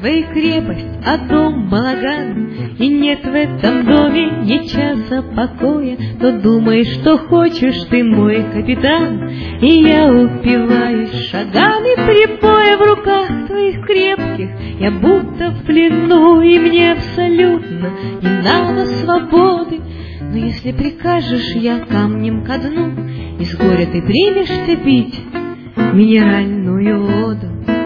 твоя крепость, а дом балаган, и нет в этом доме ни часа покоя, то думай, что хочешь, ты мой капитан, и я упиваюсь шагами припоя в руках твоих крепких, я будто в плену, и мне абсолютно не надо свободы. Но если прикажешь, я камнем ко дну, и с горя ты примешься пить минеральную воду.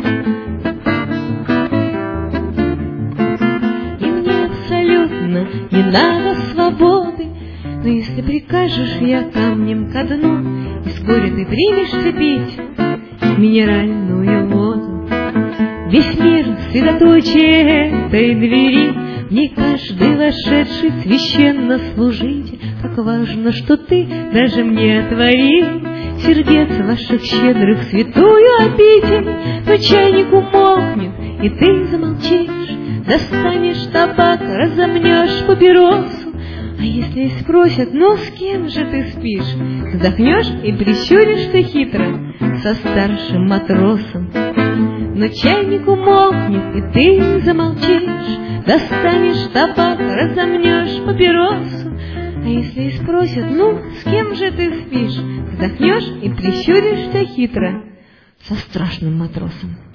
И мне абсолютно не надо свободы, но если прикажешь, я камнем ко дну, и с горя ты примешься пить минеральную воду. Весь мир — средоточие этой двери, в ней каждый вошедший священно служитель. Как важно, что ты даже мне отворил сердец ваших щедрых святую обитель. Но чайник умолкнет, и ты замолчишь, достанешь табак, разомнешь папиросу. А если спросят: ну с кем же ты спишь, вздохнешь и прищуришься хитро со старшим матросом. Но чайник умолкнет, и ты замолчишь, достанешь табак, разомнешь папиросу. А если спросят: ну с кем же ты спишь, вздохнешь и прищуришься хитро со страшным матросом.